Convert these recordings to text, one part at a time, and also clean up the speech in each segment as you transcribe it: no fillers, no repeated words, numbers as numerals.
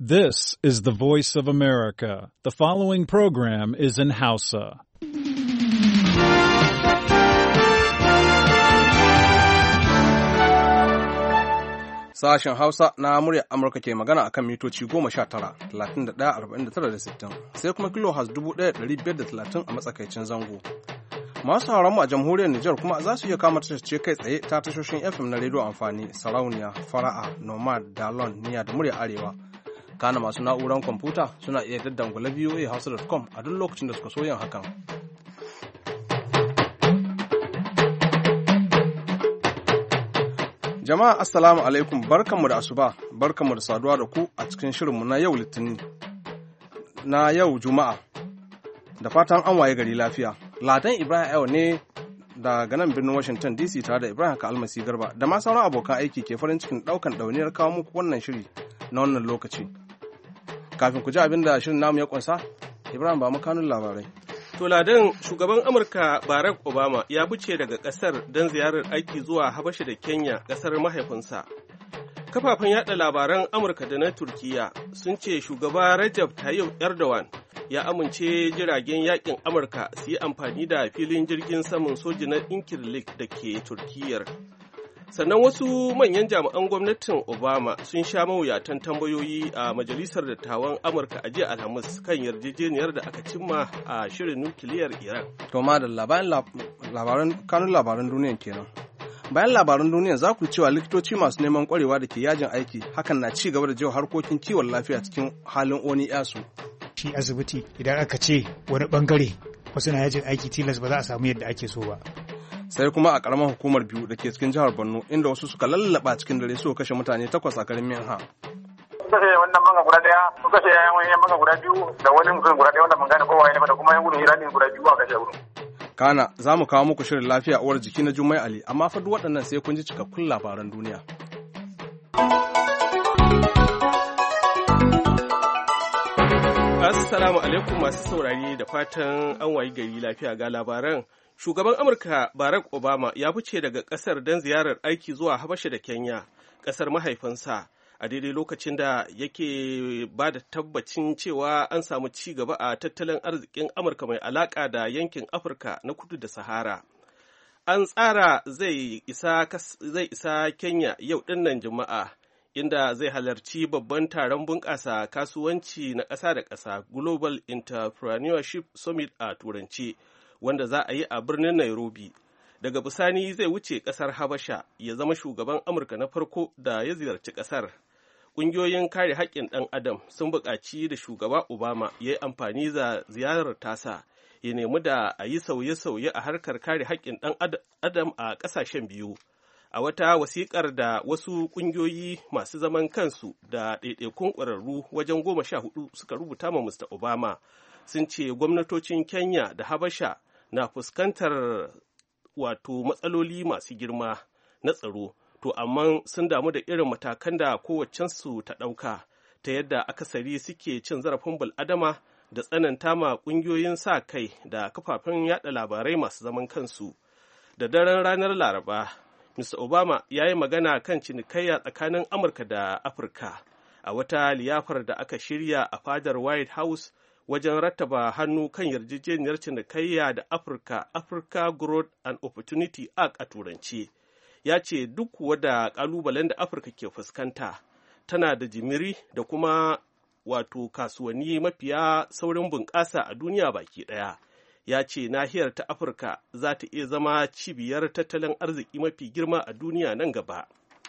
This is the voice of America. The following program is in Hausa. Sashen Hausa na muryar Amurka ke magana akan mitoci 19, 31, 49 da 60, sai kuma kilohaz 1,530 a matsakaicin zango. Masu sauran mu a jamhuriyar Nijar kuma za su iya kama tashoshin kai tsaye ta tashoshin FM na rediyo amfani, Sarauniya, Fara'a, Nomad, Dalon, Niya da muryar Arewa. Kana masu na'urar kwamfuta suna iya daddangula voahausa.com a duk lokacin da suka so yin hakan. Jama'a assalamu alaikum, barkanmu da asuba, barkanmu da saduwa da ku a cikin shirinmu na yau Litinin, na yau Juma'a, da fatan an waye gari lafiya. Ladan Ibrahim Ayo ne daga nan birnin Washington DC tare da Ibrahim Kalmasi Garba da ma sauran abokan aiki ke farin cikin ɗaukan ɗauniyar kawo muku wannan shiri na wannan lokaci. Kafin ku ji abin da shirin namu ya ƙunsa, Ibrahim ba mu kanun labarai. To Ladan, shugaban Amurka Barack Obama ya fice daga ƙasar don ziyarar aiki zuwa Habasha da Kenya, ƙasar mahaifinsa. Kafafen yada labaran Amurka da na Turkiyya sun ce shugaba Recep Tayyip Erdogan ya amince jiragen yakin Amurka su yi amfani da filin jirgin saman soji na Incirlik da ke Turkiyyar. Sannan wasu manyan jami'an gwamnatin Obama sun sha mawuyatan tambayoyi a Majalisar Dattawan Amurka a jiya Alhamis kan yarjejeniyar da aka cimma a shirin nukiliyar Iran. To ma da kanun labaran duniyan kenan. Bayan labaran duniya za ku cewa likitoci masu neman kwarewa da ke yajin aiki hakan na ci gaba da jewa harkokin kiwon lafiya cikin halin oni yasu. Shi asibiti idan aka ce wani bangare wasu na yajin aiki tilas ba za a samu yadda ake so ba. Sai kuma a karamar hukumar biyu da ke cikin jihar Borno inda wasu suka lallaba cikin dare suka kashe mutane 8 a garin Minha. Kashe wannan banga guda daya, su kashe yan banga guda biyu da wani mutum guda daya wanda ban gane kowa ne ba da kuma yan gudun hira ne guda biyu a kashe wurin. Kana za mu kawo muku shirin lafiya uwar jiki na Jummai Ali amma fa duk waɗannan sai kun ji cikakkun labaran duniya. Assalamu alaikum masu saurari da fatan an wayi gari lafiya ga labaran. Shugaban Amurka Barack Obama ya fice daga ƙasar don ziyarar aiki zuwa Habasha da Kenya, ƙasar mahaifinsa, a daidai lokacin da yake ba da tabbacin cewa an samu ci gaba a tattalin arzikin Amurka mai alaƙa da yankin Afirka na kudu da Sahara. An tsara zai isa Kenya yau ɗinnan Juma'a, inda zai halarci babban taron bunƙasa kasuwanci na ƙasa da ƙasa Global Entrepreneurship Summit a Turanci, wanda za a yi a birnin Nairobi. Daga bisani zai wuce ƙasar Habasha ya zama shugaban Amurka na farko da ya ziyarci ƙasar. Ƙungiyoyin kare haƙƙin ɗan Adam sun buƙaci da shugaba Obama ya yi amfani da ziyarar tasa ya nemi da a yi sauye-sauye a harkar kare haƙƙin ɗan Adam a ƙasashen biyu. A wata wasiƙar da wasu ƙungiyoyi masu zaman kansu da ɗaiɗaikun ƙwararru wajen 14 suka rubuta ma Mr. Obama sun ce gwamnatocin Kenya da Habasha na fuskantar wato matsaloli masu girma na tsaro, to amma sun damu da irin matakan da kowaccensu ta ɗauka ta yadda akasari suke cin zarafin bil'adama da tsananta ma ƙungiyoyin sa kai da kafafen yada labarai masu zaman kansu. Da daren ranar Laraba, Mr. Obama ya yi magana kan cinikayya tsakanin Amurka da Afirka a wata liyafar da aka shirya a fadar White House wajen rattaba hannu kan yarjejeniyar cinikayya da Africa Growth and Opportunity Act a Turanci. Ya ce duk wada ƙalubalen da Afirka ke fuskanta tana da jimiri da kuma wato kasuwanni mafiya saurin bunƙasa a duniya baki ɗaya. Ya ce nahiyar ta Afirka za ta iya zama cibiyar tattalin arziki mafi girma a duniya nan gaba.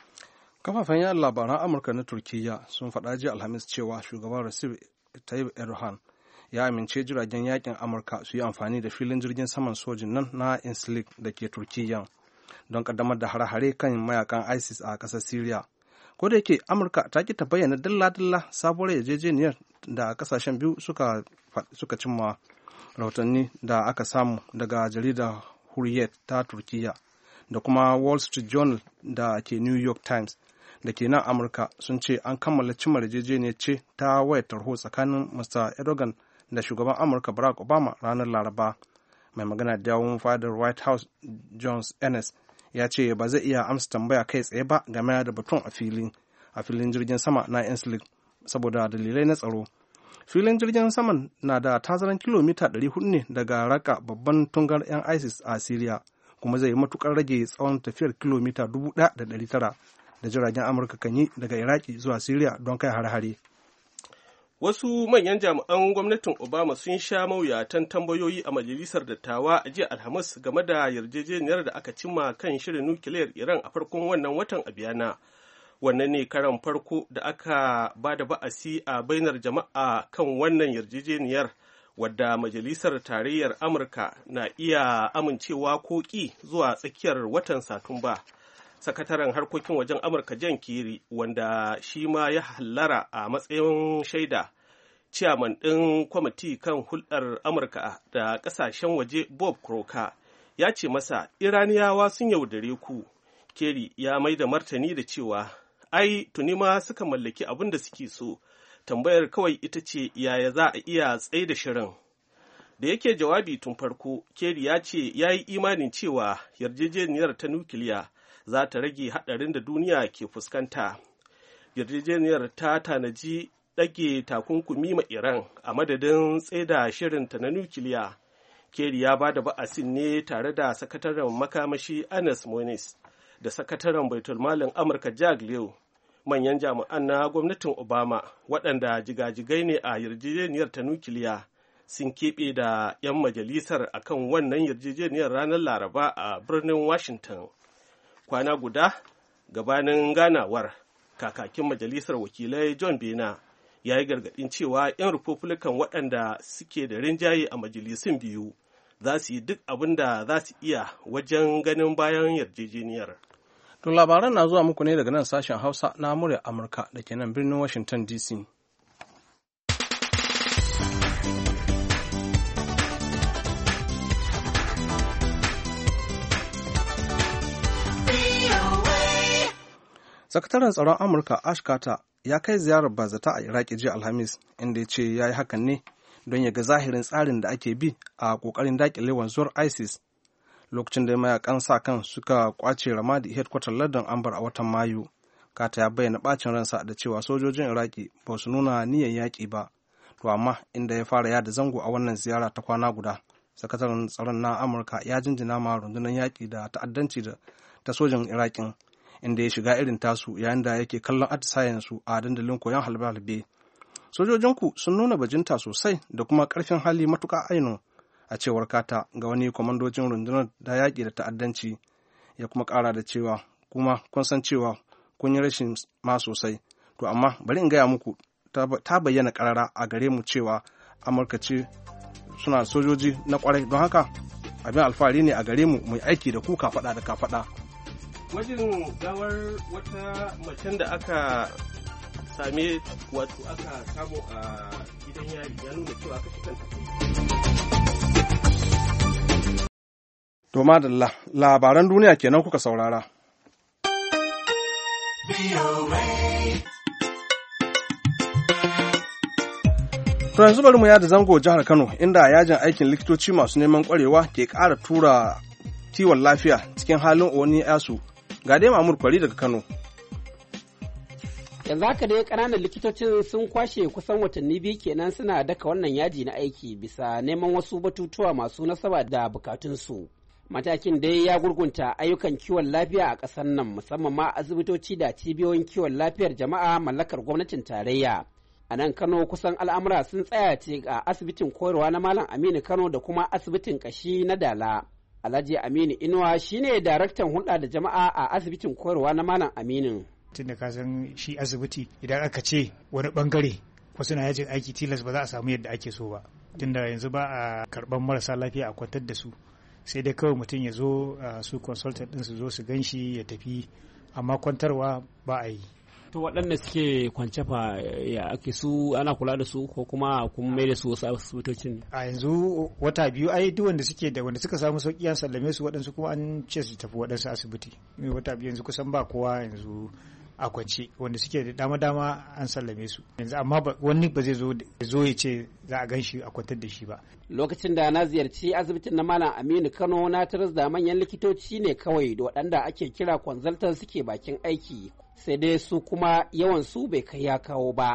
Kafafen yada labaran Amurka na Turkiyya sun faɗa jiya Alhamis cewa shugaban Recep Tayyip Erdogan ya amince jiragen yakin Amurka su yi amfani da filin jirgin saman sojin nan na Incirlik da ke Turkiyya don kaddamar da hare-hare kan mayakan ISIS a ƙasar Syria. Ko da yake Amurka ta ki ta bayyana dalla-dalla sabuwar yarjejeniyar da ƙasashen biyu suka cimma. Rahotanni da aka samu daga jaridar Hurriyet ta Turkiyya da kuma Wall Street Journal da ke New York Times da ke nan Amurka sun ce an kammala cimma yarjejeniyar ce ta wayar tarho tsakanin Mr. Erdogan da shugaban Amurka Barack Obama ranar Laraba. Mai magana da yawun fadar White House Jones Ennis ya ce ba zai iya amsa tambaya kai tsaye ba game da batun a filin jirgin sama na Incirlik saboda dalilai na tsaro. Filin jirgin saman na da tazaran kilomita 400 ne daga Raqqa, babban tungar 'yan ISIS a Siriya, kuma zai yi matukar rage tsawon tafiyar kilomita 1,900 da jiragen Amurka kan yi daga Iraki zuwa Siriya don kai hare-hare. Wasu manyan jami'an gwamnatin Obama sun sha mawuyatan tambayoyi a majalisar dattawa a jiya Alhamis game da yarjejeniyar da aka cimma kan shirin nukiliyar Iran a farkon wannan watan a Biyana. Wannan ne karan farko da aka ba da ba'asi a bainar jama'a kan wannan yarjejeniyar, wadda majalisar tarayyar Amurka na iya amincewa ko ƙi zuwa tsakiyar watan Satumba. Sakataren harkokin wajen Amurka John Kerry, wanda shi ma ya hallara a matsayin shaida, ciyaman ɗin kwamiti kan hulɗar Amurka da ƙasashen waje Bob Croker, ya ce masa Iraniyawa sun yaudare ku. Kerry ya mai da martani da cewa ai tuni ma suka mallaki abin da suke so, tambayar kawai ita ce yaya za a iya tsaye da shirin. Da yake jawabi tun farko, Kerry ya ce ya yi imanin cewa yarjejeniyar ta nukiliya za ta rage haɗarin da duniya ke fuskanta. Yarjejeniyar ta tanaji ɗage takunkumi ma Iran a madadin tsaida shirinta na nukiliya. Kerry ya ba da ba'asin ne tare da sakataren makamashi Ernest Moniz da sakataren baitulmalin Amurka Jack Lew, manyan jami'an na gwamnatin Obama waɗanda jigajigai ne a yarjejeniyar ta nukiliya, sun keɓe da 'yan majalisar akan wannan yarjejeniyar ranar Laraba a birnin Washington. Kwana guda gabanin ganawar, kakakin majalisar wakilai John Boehner ya yi gargaɗin cewa 'yan Republican waɗanda suke da rinjaye a majalisun biyu za su yi duk abin da za su iya wajen ganin bayan yarjejeniyar. To labaran na zuwa muku ne daga nan sashen Hausa na muryar Amurka da ke nan birnin Washington DC. Sakataren tsaron Amurka Ash Carter ya kai ziyarar bazata a Iraki jiya Alhamis, inda ya ce ya yi hakan ne don ya ga zahirin tsarin da ake bi a ƙoƙarin daƙile wanzuwar ISIS lokacin da mayakan sa kan suka kwace Ramadi headquarter lardin Ambar a watan Mayu. Carter ya bayyana bacin ransa da cewa sojojin Iraki ba su nuna niyyar yaƙi ba, to amma inda ya fara yada zango a wannan ziyara ta kwana guda, sakataren tsaron na Amurka ya jinjina ma rundunar yaƙi da ta'addanci ta sojin Iraƙin, inda ya shiga irin tasu yayin da yake kallon atisayensu a dandalin koyon halbe-halbe. Sojojinku sun nuna bajinta sosai da kuma ƙarfin hali matuƙa aino, a cewar Kata ga wani kwamandojin rundunar da yaƙi da ta'addanci, ya kuma ƙara da cewa kuma kun san cewa kun yi rashin ma sosai, to amma bari in gaya muku ta bayyana ƙarara a gare mu cewa Amurka ce suna sojoji na ƙwarai, don haka abin alfahari ne a gare mu mai aiki da ku kafaɗa da kafaɗa. Gwajin gawar wata macen da aka same wato aka samu a gidan yari ya nuna cewa kashe kanta. To madalla, labaran duniya kenan kuka saurara. To yanzu bari mu yada zango jihar Kano, inda yajin aikin likitoci masu neman kwarewa ke ƙara tura kiwon lafiya cikin halin oni yasu. Ga dai Mamur Kwari daga Kano. Yanzu haka dai ƙananan likitocin sun kwashe kusan watanni biyu kenan suna daka wannan yaji na aiki bisa neman wasu batutuwa masu nasaba da bukatunsu. Matakin dai ya gurgunta ayyukan kiwon lafiya a ƙasar nan, musamman ma asibitoci da cibiyoyin kiwon lafiyar jama'a mallakar gwamnatin tarayya. A nan Kano kusan al'amura sun tsaya ce a asibitin koyarwa na Malam Aminu Kano da kuma asibitin ƙashi na Dala. Alhaji Aminu Inuwa shine daraktan hulɗa da jama'a a asibitin koyarwa na Malam Aminu. Tun da ka san shi asibiti idan aka ce wani bangare wasu na yajin aiki tilas ba za a samu yadda ake so ba. Tunda yanzu ba a karɓar marasa lafiya a kwantar da su. Sai dai kawai mutum ya zo su consultant ɗin su zo su gan shi ya tafi, amma kwantarwa ba a yi. To waɗanda suke kwance fa ya ake su ana kula da su ko kuma kun mai da su wasu asibitocin? A yanzu wata biyu ai duk wanda suke da wanda suka samu sauki an sallame su, waɗansu kuma an ce su tafi waɗansu asibiti. Wata biyu yanzu kusan ba kowa yanzu a kwance, wanda suke da dama an sallame su yanzu, amma wani ba zai zo ya ce za a gan shi a kwantar da shi ba. Lokacin da na ziyarci asibitin na Malam Aminu Kano na taras da manyan likitoci ne kawai da waɗanda ake kira consultant suke bakin aiki, sai dai su kuma yawan su bai kai ya kawo ba.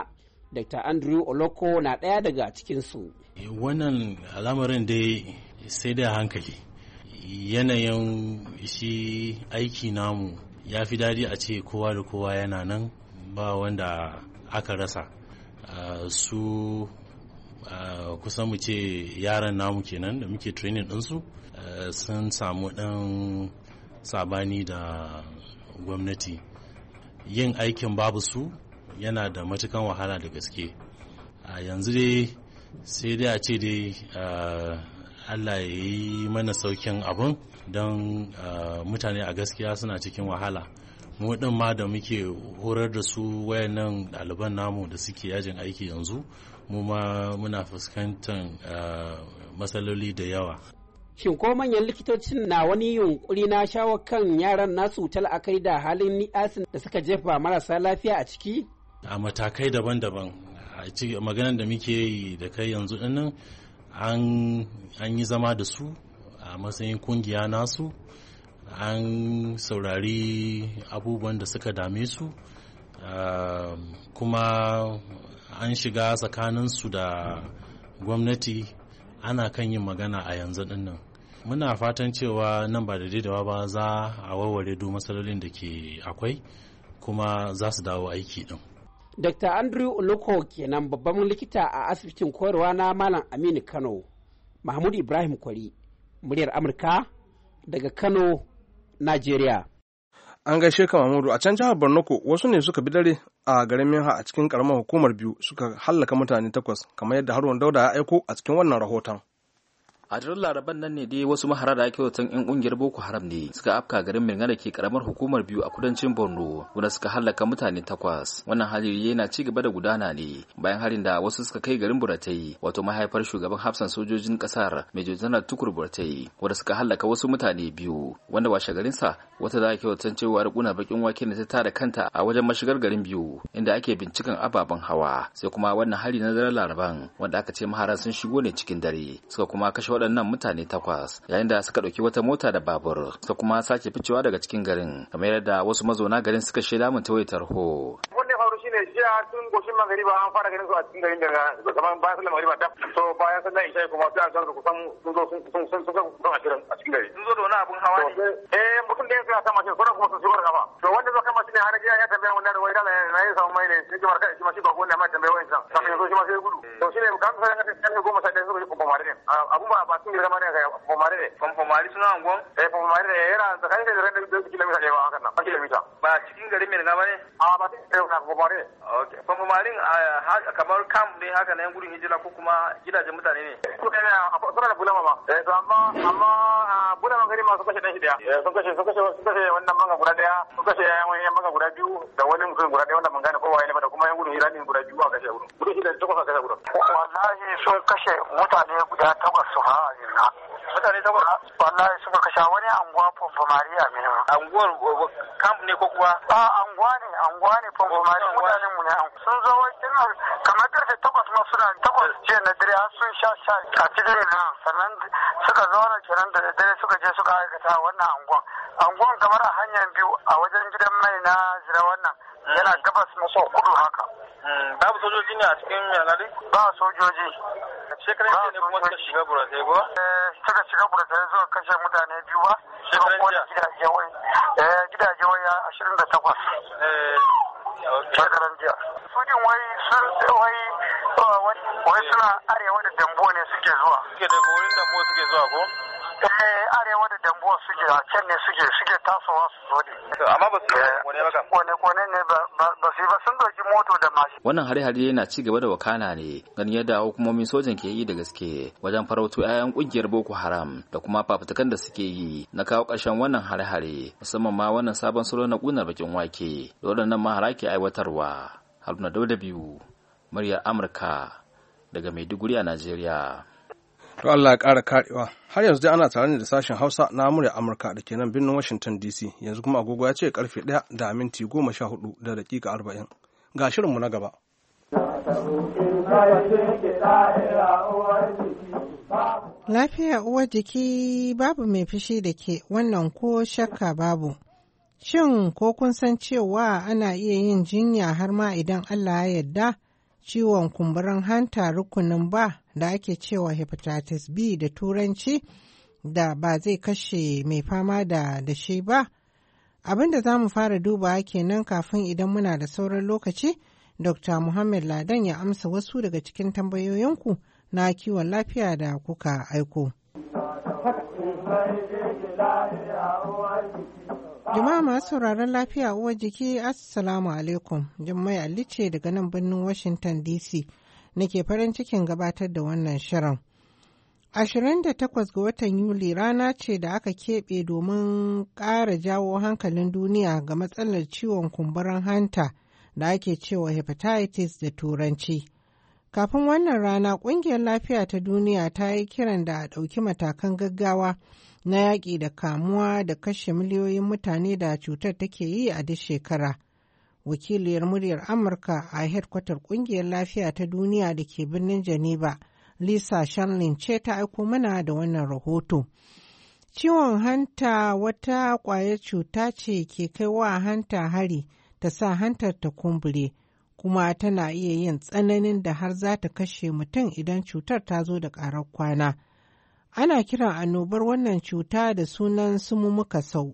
Dr. Andrew Oloko na ɗaya daga cikinsu. Wannan al'amarin dai sai da hankali. Yanayin shi aiki namu ya fi daɗi a ce kowa da kowa yana nan ba wanda aka rasa. Su kusan mu ce yaran namu kenan da muke training ɗinsu sun samu ɗan sabani da gwamnati. Yin aikin babu su yana da matukan wahala da gaske. Yanzu dai sai dai a ce dai Allah ya yi mana saukin abun don mutane a gaskiya suna cikin wahala. Mu ɗin ma da muke horar da su wayannan ɗaliban namu da suke yajin aiki yanzu mu ma muna fuskantar matsaloli da yawa. Shin ko manyan likitocin na wani yunkuri na shawo kan yaran nasu ta la'akari da halin ni'asin da suka jefa marasa lafiya a ciki? A matakai daban-daban. A maganar da muke yi da kai yanzu dinnan an yi zama da su a matsayin kungiya nasu, an saurari abubuwan da suka dame su, kuma an shiga tsakaninsu da gwamnati ana kan yin magana a yanzu dinnan. Muna fatan cewa nan ba da daidaiwa ba za a warware duk matsalolin da ke akwai kuma za su dawo aiki din. Dr. Andrew Oloko kenan babban likita a asibitin koyarwa na Malam Aminu Kano. Mahmud Ibrahim Kwari, muryar Amurka daga Kano, Najeriya. An gaishe ka Mahmudu. A can jihar Borno ko wasu ne suka bi dare a garin Minha a cikin karamar hukumar Biu suka hallaka mutane 8 kamar yadda Haruna Dauda ya aiko a cikin wannan rahoton. A daren Laraban nan ne dai wasu mahara da ake watan 'yan kungiyar Boko Haram ne suka afka garin Minna da ke karamar hukumar Biu a kudancin Borno wanda suka halaka mutane 8. Wannan hali yana ci gaba da gudana ne bayan harin da wasu suka kai garin Buratai wato mahaifar shugaban hafsan sojojin kasar Major General Tukur Buratai wanda suka halaka wasu mutane 2 wanda washe garin sa wata da ake watan cewa rukuna bakin wake ne ta tada kanta a wajen mashigar garin Biu inda ake binciken ababen hawa sai kuma wannan hali na daren Laraban wanda aka ce mahara sun shigo ne cikin dare suka kuma kashe waɗannan mutane 8 yayin da suka ɗauki wata mota da babur suka kuma sake ficewa daga cikin garin kamar yadda wasu mazauna garin suka shaida mun ta wayar tarho. Shine jiya tun goshin magariba an fara ganin su a cikin garin daga gaban bayan sallar magariba ta so bayan sallar isha kuma sai an san kusan sun zo sun ashirin a cikin gari. Sun zo da wani abun hawa ne? Mutum da ya suna sama shi sauran kuma sun shigo da kafa. To wanda zo kama shi ne har jiya ya tambaya wannan da wai dala na yi samu mai ne sai jama'ar kai shi ma shi ba wanda mai tambaya wa'in can kafin ya zo shi ma sai gudu. To shine kan sai ka kai goma sai suka yi pompomare ne. Abun ba sun yi zama ne ga pompomare ne. Pompomare suna angon? Pompomare ne yana tsakanin da ran da kilomita ɗaya ba hakan nan. Kilomita. Ba cikin garin mai gaba ne? Ba cikin pompomare. Okay. Pompomarin kamar camp ne haka na yan gudun hijira ko kuma gidajen mutane ne? Suna da bulama ba. To amma bulama gari masu kashe dan shi daya. Sun kashe wannan manga guda daya, sun kashe yan manga guda 2 da wani mutum guda daya wanda mun gane kowa ne ba da kuma yan gudun hijira ne guda 2 a kashe gudu. Gudun hijira da 8 a kashe gudu. Wallahi sun kashe mutane guda 8 su ha yanzu. Mutane 8? Wallahi suka kashe wani anguwa Pompomari a Mina. Anguwar camp ne ko kuwa? Anguwa ne Pompomari mutanen mu ne. Sun zo wajen kamar karfe 8 ma suna 8 jiya na dare har sun sha a cikin nan sannan suka zauna kenan da dare suka je suka aikata wannan anguwan kamar a hanyar Biu a wajen gidan mai na jira wannan yana gabas maso kudu haka. Babu sojoji ne a cikin yanari? Ba sojoji. Shekaran jiya ne kuma suka shiga Buratai ko? Suka shiga Buratai zuwa kashe mutane 2 ba. Shekaran jiya? Gidaje wai 28. Shekaran jiya. Sojin wai suna arewa da Dambuwa ne suke zuwa. Suke da wurin Dambuwa suke zuwa ko? Arewa da Dambuwa suke a can ne suke tasowa su zo ne. Amma ba su kone ba kam? Kone ne ba su yi ba sun doki moto da mashin. Wannan hare-hare yana ci gaba da wakana ne ganin yadda hukumomin sojan ke yi da gaske wajen farauto 'ya'yan kungiyar Boko Haram da kuma fafutukan da suke yi na kawo ƙarshen wannan hare-hare musamman ma wannan sabon salo na ƙunar bakin wake da waɗannan mahara ke aiwatarwa. Haruna Dauda biyu, muryar Amurka daga Maiduguri a Najeriya. To Allah ya ƙara karewa. Har yanzu dai ana tare ne da sashen Hausa na muryar Amurka da ke nan birnin Washington DC. Yanzu kuma agogo ya ce karfe 1 da minti 14 da dakika 40. Ga shirinmu na gaba. Lafiya uwar jiki babu mai fushi da ke wannan ko shakka babu. Shin ko kun san cewa ana iya yin jinya har ma idan Allah ya yarda ciwon kumburin hanta rukunin ba da ake cewa hepatitis B da turanci da ba zai kashe mai fama da shi ba? Abin da za mu fara dubawa kenan kafin idan muna da sauran lokaci, Dr. Muhammad Ladan ya amsa wasu daga cikin tambayoyinku na kiwon lafiya da kuka aiko. Jama'a masu sauraron lafiya uwar jiki, Assalamu alaikum. Jummai Ali ce daga nan birnin Washington DC nake farin cikin gabatar da wannan shirin. 28 ga watan Yuli rana ce da aka keɓe domin ƙara jawo hankalin duniya ga matsalar ciwon kumburin hanta da ake cewa hepatitis da turanci. Kafin wannan rana, ƙungiyar lafiya ta duniya ta yi kiran da a ɗauki matakan gaggawa na yaƙi da kamuwa da kashe miliyoyin mutane da cutar take yi a duk shekara. Wakiliyar muryar Amurka a hedkwatar ƙungiyar lafiya ta duniya da ke birnin Geneva, Lisa Shanlin ce ta aiko mana da wannan rahoto. Ciwon hanta wata ƙwayar cuta ce ke kai wa hanta hari ta sa hantar ta kumbure, kuma tana iya yin tsananin da har za ta kashe mutum idan cutar ta zo da ƙarar kwana. Ana kiran annobar wannan cuta da sunan sumumuka sau,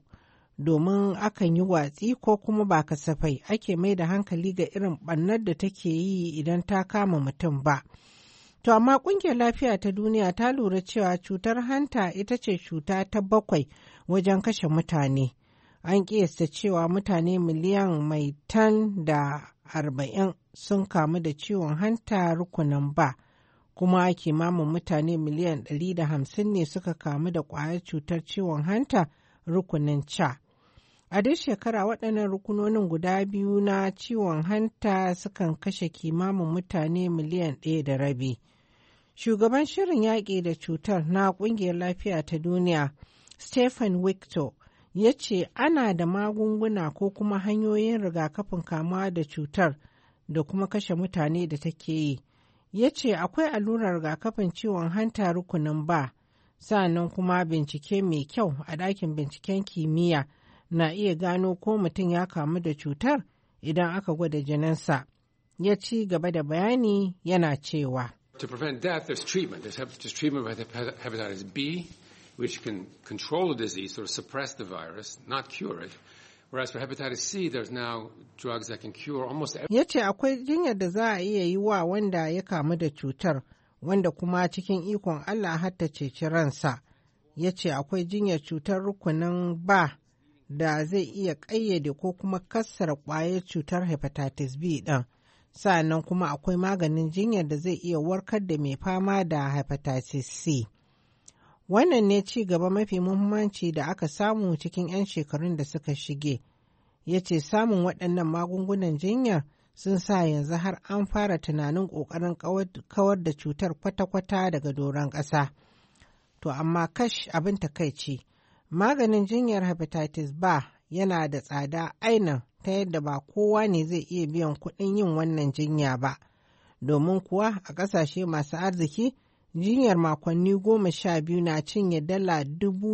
domin akan yi watsi ko kuma ba kasafai ake mai da hankali ga irin ɓannar da take yi idan ta kama mutum ba. To amma ƙungiyar lafiya ta duniya ta lura cewa cutar hanta ita ce cuta ta 7 wajen kashe mutane. An ƙiyasta cewa mutane miliyan mai tan da 40 sun kamu da ciwon hanta rukunin ba, kuma kimanin mutane miliyan 150 ne suka kamu da ƙwayar cutar ciwon hanta rukunin ca. A duk shekara waɗannan rukunonin guda biyu na ciwon hanta sukan kashe kimanin mutane miliyan 1.5. Shugaban shirin yaƙi da cutar na ƙungiyar lafiya ta duniya, Stephen Victor, ya ce ana da magunguna ko kuma hanyoyin rigakafin kamuwa da cutar da kuma kashe mutane da take yi. Ya ce akwai allurar rigakafin ciwon hanta rukunin ba, sa'annan kuma bincike mai kyau a ɗakin binciken kimiyya na iya gano ko mutum ya kamu da cutar idan aka gwada jininsa. Ya ci gaba da bayani yana cewa. To prevent death, there's treatment. There's treatment with hepatitis B, which can control the disease or suppress the virus, not cure it. Whereas for hepatitis C, there's now drugs that can cure almost every... Ya ce akwai jinyar da za a iya yi wa wanda ya kamu da cutar, wanda kuma cikin ikon Allah har ta ceci ransa. Ya ce akwai jinyar cutar rukunin ba da zai iya ƙayyade ko kuma kassara ƙwayar cutar hepatitis B ɗin. Sa'annan kuma akwai maganin jinyar da zai iya warkar da mai fama da hepatitis C. Wannan ne ci gaba mafi muhimmanci da aka samu cikin 'yan shekarun da suka shige. Ya ce samun waɗannan magungunan jinyar sun sa yanzu har an fara tunanin ƙoƙarin kawar da cutar kwata-kwata daga doron ƙasa. To amma kash abin takaici, maganin jinyar hepatitis B yana da tsada ainihin ta yadda ba kowa ne zai iya biyan kuɗin yin wannan jinya ba, domin kuwa a ƙasashe masu arziki jinyar makonni 12 na cinye dala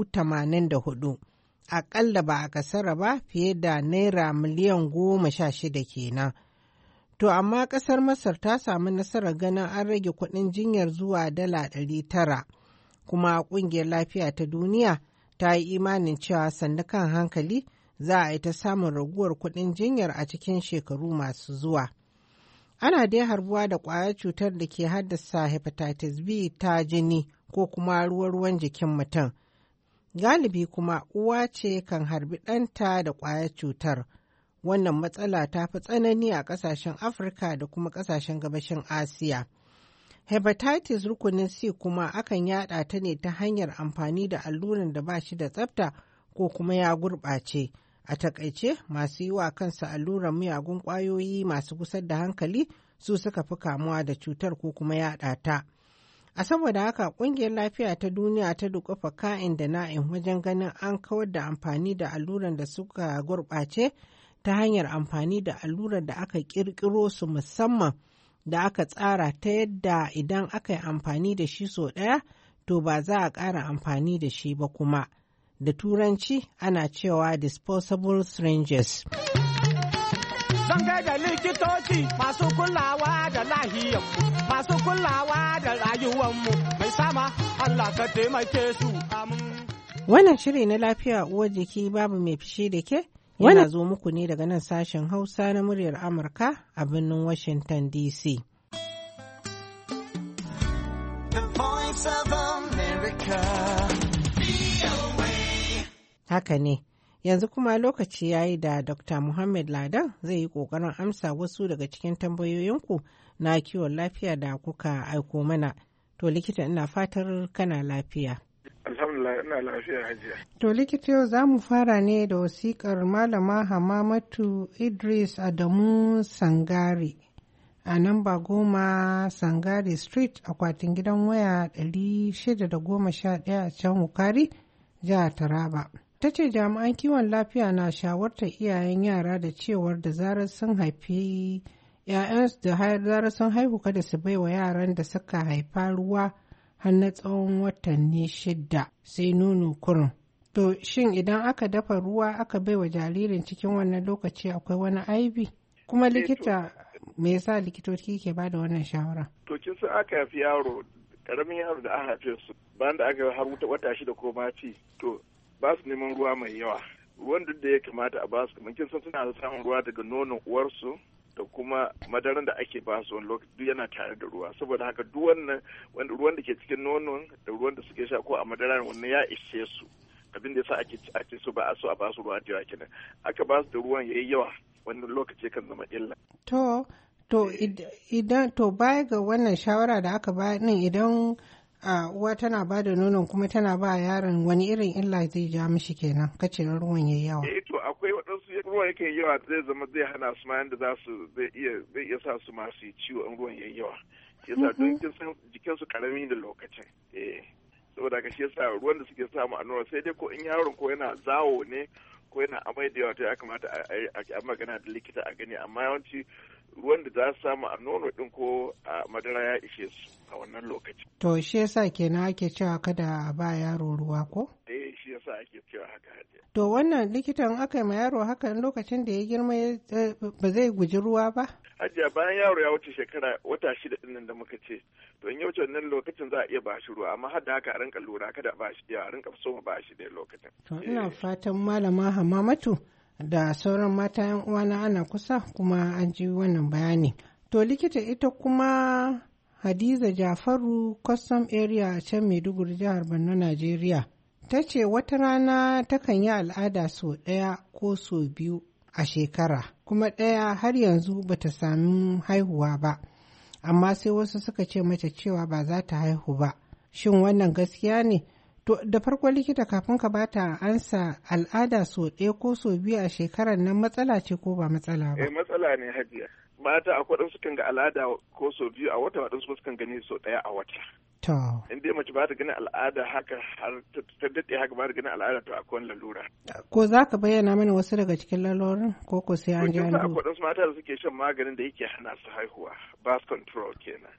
84,000, aƙalla ba a kasara ba fiye da naira miliyan 16 kenan. To amma ƙasar Masar ta samu nasarar ganin an rage kuɗin jinyar zuwa dala 900, kuma ƙungiyar lafiya ta duniya ta yi imanin cewa sannu kan hankali za a yi ta samun raguwar kuɗin jinyar a cikin shekaru masu zuwa. Ana dai harbuwa da ƙwayar cutar da ke haddasa hepatitis B ta jini ko kuma ruwan jikin mutum. Galibi kuma uwa ce kan harbi ɗanta da ƙwayar cutar. Wannan matsala ta fi tsanani a ƙasashen Afirka da kuma ƙasashen gabashin Asiya. Hepatitis rukunin C kuma akan yaɗa ta ne ta hanyar amfani da alluran da ba shi da tsafta ko kuma ya gurɓace. A takaice masu yi wa kansu alluran miyagun ƙwayoyi masu kusa da hankali su suka fi kamuwa da cutar ko kuma yaɗa ta. A saboda haka ƙungiyar lafiya ta duniya ta duƙufa ka'in da na'in wajen ganin an kawar da amfani da alluran da suka gurɓace ta hanyar amfani da alluran da aka ƙirƙiro su musamman da aka tsara ta yadda idan aka yi amfani da shi sau ɗaya to ba za a ƙara amfani da shi ba kuma. Da turanci ana cewa disposable syringes. Zan kai da likitoci masu kulawa da lahiyar masu kulawa da rayuwanmu mai sama Allah ka taimake su amin. Wannan shiri na lafiya uwar jiki babu mai fishi da ke yana zo muku ne daga nan sashen Hausa na muryar Amurka a birnin Washington DC. Haka ne, yanzu kuma lokaci ya yi da Dr. Muhammad Ladan zai yi ƙoƙarin amsa wasu daga cikin tambayoyinku na kiwon lafiya da kuka aiko mana. To likita ina fatar kana lafiya. Alhamdulillah ina lafiya hajiya. To likita yau za mu fara ne da wasiƙar Malama Hamamatu Idris Adamu Sangari a namba 10 Sangari Street akwatin gidan waya 611 a can Hukari, jihar Taraba. Ta ce jami'an kiwon lafiya na shawartar iyayen yara da cewar da zarar sun haifi ‘ya'yansu da zarar sun haihu kada su bai wa yaran da suka haifa ruwa har na tsawon watanni 6 sai nono kurum. To shin idan aka dafa ruwa aka bai wa jaririn cikin wannan lokaci akwai wani aibi? Kuma likita me yasa likitoci ke ba da wannan shawara? To kin san aka haifi yaro karamin yaro da aka haife su bayan da aka har wata 6 ko mati to ba su neman ruwa mai yawa. Ruwan duk da ya kamata a ba su kamar kin san suna samun ruwa daga nonon uwarsu da kuma madaran da ake ba su wani lokaci duk yana tare da ruwa saboda haka duk wannan ruwan da ke cikin nonon da ruwan da suke sha ko a madara wannan ya ishe su abin da yasa ake so ba a so a ba su ruwa da yawa kenan aka ba su da ruwan yayi yawa wannan lokaci kan zama illa. To idan to baya ga wannan shawara da aka ba din idan uwa tana ba da nonon kuma tana ba yaron wani irin illa zai ja mishi kenan kace ruwan yayi yawa. To akwai waɗansu ruwan yake yawa zai zama zai hana su ma yanda za su zai iya sa su ma su yi ciwo in ruwan yayi yawa. Shi yasa don kin san jikin su karami da lokacin. Saboda haka shi yasa ruwan da suke samu a nono sai dai ko in yaron ko yana zawo ne ko yana amai da yawa to ya kamata a magana da likita a gani amma yawanci ruwan da za su samu a nono din ko a madara ya ishe su a wannan lokaci. To shi yasa kenan ake cewa kada a ba yaro ruwa ko? Shi yasa ake cewa haka hajiya. To wannan likitan aka yi ma yaro haka lokacin da ya girma ba zai guji ruwa ba? Hajiya bayan yaro ya wuce wata 6 din nan da muka ce to in ya wuce wannan lokacin za a iya ba shi ruwa amma har da haka a rinka lura kada ba shi a rinka so ba shi da lokacin. To ina fatan malama Hamamatu da sauran mata yan uwana ana kusa kuma an ji wannan bayani. To likita ita kuma Hadiza Jafaru Custom Area a can Maiduguri jihar Borno Najeriya ta ce wata rana takan yi al'ada sau 1 ko sau 2 a shekara kuma ɗaya har yanzu bata sami haihuwa ba amma sai wasu suka ce mata cewa ba za ta haihu ba. Shin wannan gaskiya ne? To da farko likita kafin ka bata ansa al'ada sau 1 ko sau 2 a shekarar nan matsala ce ko ba matsala ba? Matsala ne hajiya. Mata akwai waɗansu kan ga al'ada ko sau 2 a wata waɗansu kan gani sau 1 a wata. To. In dai mace ba ta gani al'ada haka har ta daɗe haka ba ta gani al'ada to akwai lalura. Ko za ka bayyana mana wasu daga cikin lalurin ko sai an ji an duba? Akwai waɗansu mata da suke shan maganin da yake hana su haihuwa birth control kenan.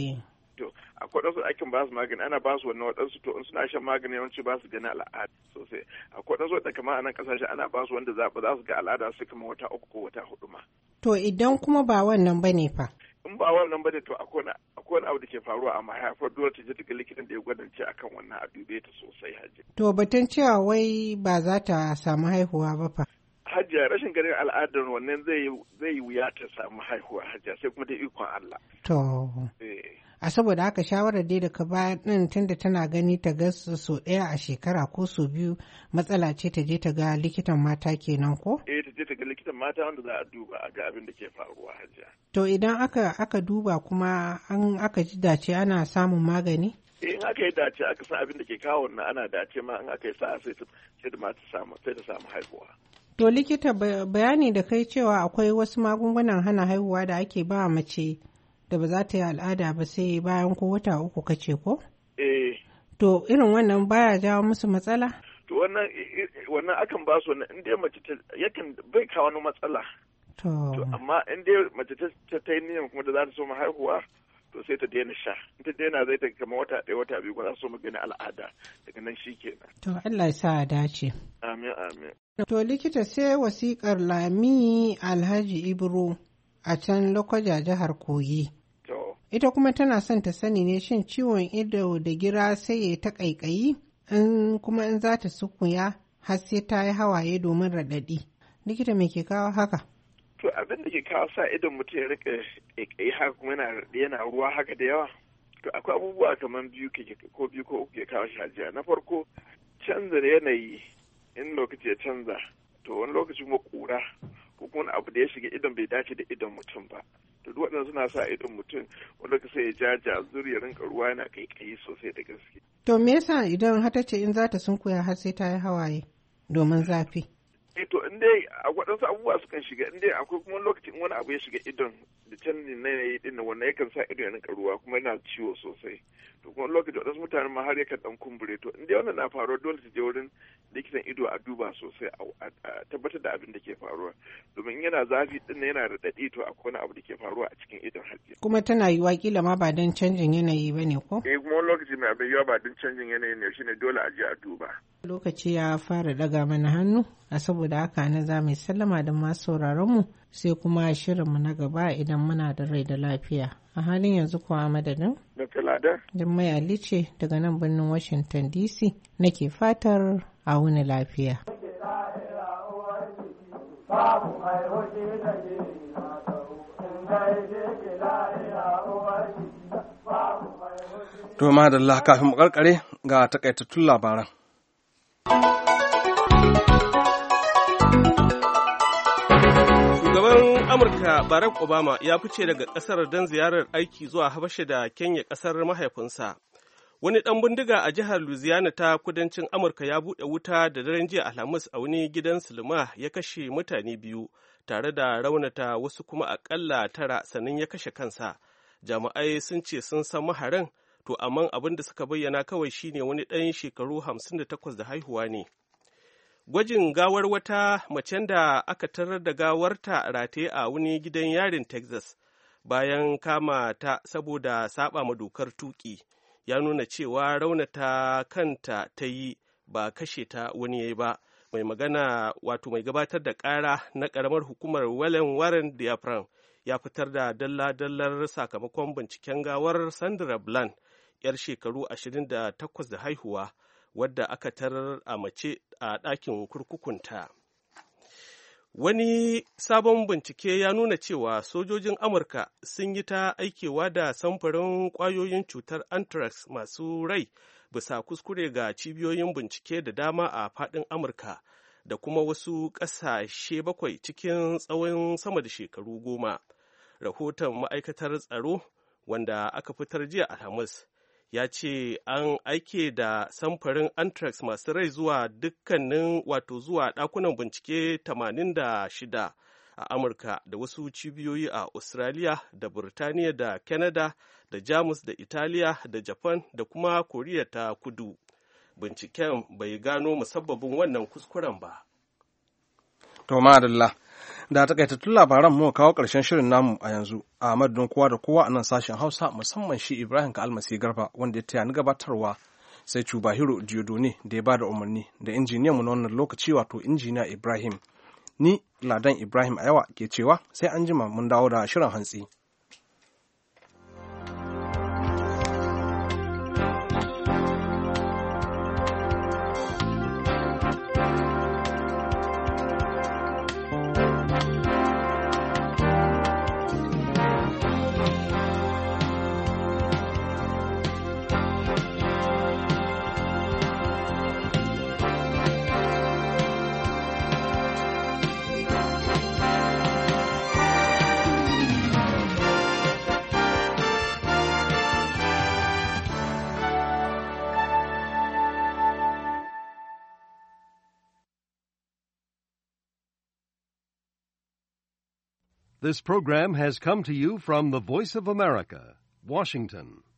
To akwai waɗansu aikin ba su magani ana ba su wannan waɗansu to in suna shan magani yawanci ba su gani al'ada sosai. Akwai waɗansu wadda kamar a nan ƙasashe ana ba su wanda za su ga al'ada su kama wata 3 ko wata 4 ma. To idan kuma ba wannan bane fa? In ba wannan bane to akwai abu da ke faruwa a mahaifar dole ta je ta ga likitan da ya gwadance akan wannan a dube ta sosai hajiya. To batun cewa wai ba za ta samu haihuwa ba fa? Hajiya rashin ganin al'adar wannan zai yi wuya ta samu haihuwa hajiya sai kuma da ikon Allah. To. A saboda haka shawarar dai da ka bayar din tunda tana gani ta ga sau 1 a shekara ko sau 2 matsala ce ta je ta ga likitan mata kenan ko? Ta je ta ga likitan mata wanda za a duba a ga abin da ke faruwa hajiya. To idan aka duba kuma an aka ji dace ana samun magani? In aka yi dace aka san abin da ke kawo wannan ana dace ma in aka yi sa'a sai da mata samu haihuwa. To likita bayani da kai cewa akwai wasu magungunan hana haihuwa da ake ba mace da ba za ta yi al'ada ba sai bayan ko wata 3 kace ko? To irin wannan baya jawo musu matsala? To wannan akan ba su wannan inda mace yakan bai kawo wani matsala. To amma inda mace ta yi niyyar kuma da za ta so haihuwa to to sai ta daina sha. In ta daina zai ta kama wata ɗaya wata biyu za su magana al'ada daga nan shi kenan. To Allah ya sa a dace. Amin amin. To likita sai wasiƙar Lami Alhaji Ibro a can Lokoja jihar Kogi. Ita kuma tana son ta sani ne shin ciwon ido da gira sai ya ta ƙaiƙayi in za ta sukuya har sai ta yi hawaye domin raɗaɗi. Likita me ke kawo haka? To abin da ke kawo sa idon mutum ya rika ƙaiƙayi haka kuma yana ruwa haka da yawa. To akwai abubuwa kamar biyu ko uku ke kawo shi hajiya. Na farko canza yanayi in lokaci ya canza to wani lokaci kuma ƙura ko kuma abu da ya shiga idon bai dace da idon mutum ba. To duk waɗanda suna sa idon mutum wanda ka sai ya ja ya rinka ruwa yana ƙaiƙayi sosai da gaske. To me yasa idan hata ce in za ta sunkuya har sai ta yi hawaye domin zafi? To in dai a waɗansu abubuwa sukan shiga in dai akwai kuma lokacin wani abu ya shiga idon da canjin na yanayi din wannan yakan sa idon ya rinka ruwa kuma yana ciwo sosai. To kuma lokacin waɗansu mutanen ma har yakan ɗan kumbure to in dai wannan na faruwa dole su je wurin likitan ido a duba sosai a tabbatar da abin da ke faruwa domin yana zafi din yana raɗaɗi to akwai wani abu da ke faruwa a cikin idon hajiya. Kuma tana yiwuwa kila ma ba don canjin yanayi ba ne ko? Kuma wani lokaci mai abin yiwuwa ba don canjin yanayi ne shine dole a je a duba. Lokaci ya fara daga mana hannu a saboda haka na za mu sallama da masu sauraronmu sai kuma shirinmu na gaba idan muna da rai da lafiya. A halin yanzu kuwa a madadin? Dr. Lada. Jummai Ali ce daga nan birnin Washington DC nake fatar a wuni lafiya. To madalla kafin mu karkare ga takaitattun labaran. Shugaban Amurka Barack Obama ya fice daga ƙasar don ziyarar aiki zuwa Habasha da Kenya ƙasar mahaifinsa. Wani ɗan bindiga a jihar Louisiana ta kudancin Amurka ya buɗe wuta da daren jiya Alhamis a wani gidan silima ya kashe mutane 2 tare da raunata wasu kuma aƙalla 9 sannan ya kashe kansa. Jami'ai sun ce sun san maharin, to amma abin da suka bayyana kawai shine wani ɗan shekaru 58 da haihuwa ne. Gwajin gawar wata macen da aka tarar da gawarta rataye a wani gidan yarin Texas bayan kama ta saboda saba ma dokar tuki ya nuna cewa raunata kanta ta yi ba kashe ta wani yayi ba. Mai magana mai gabatar da ƙara na ƙaramar hukumar Warren Diaphragm ya fitar da dalla-dallar sakamakon binciken gawar Sandra Bland, 'yar shekaru 28 da haihuwa, wadda aka tarar a mace a ɗakin kurkukunta. Wani sabon bincike ya nuna cewa sojojin Amurka sun yi ta aikewa da samfurin ƙwayoyin cutar anthrax masu rai bisa kuskure ga cibiyoyin bincike da dama a faɗin Amurka da kuma wasu ƙasashe 7 cikin tsawon sama da shekaru 10. Rahoton ma'aikatar tsaro wanda aka fitar jiya Alhamis ya ce an aike da samfurin anthrax masu rai zuwa dukkanin zuwa ɗakunan bincike 86 a Amurka da wasu cibiyoyi a Australia da Burtaniya da Canada da Jamus da Italiya da Japan da kuma Koriya ta Kudu. Binciken bai gano musabbabin wannan kuskuren ba. To madalla. Da takaitattun labaran mu kawo ƙarshen shirin namu a yanzu a madadin kowa da kowa a nan sashen Hausa musamman shi Ibrahim Kalmasi Garba wanda ya taya ni gabatarwa sai Chubahiro Diodone da ya bada umarni da injiniyan mu na wannan lokaci wato injiniya Ibrahim. Ni Ladan Ibrahim Ayawa ke cewa sai an jima mun dawo da shirin hantsi. This program has come to you from the Voice of America, Washington.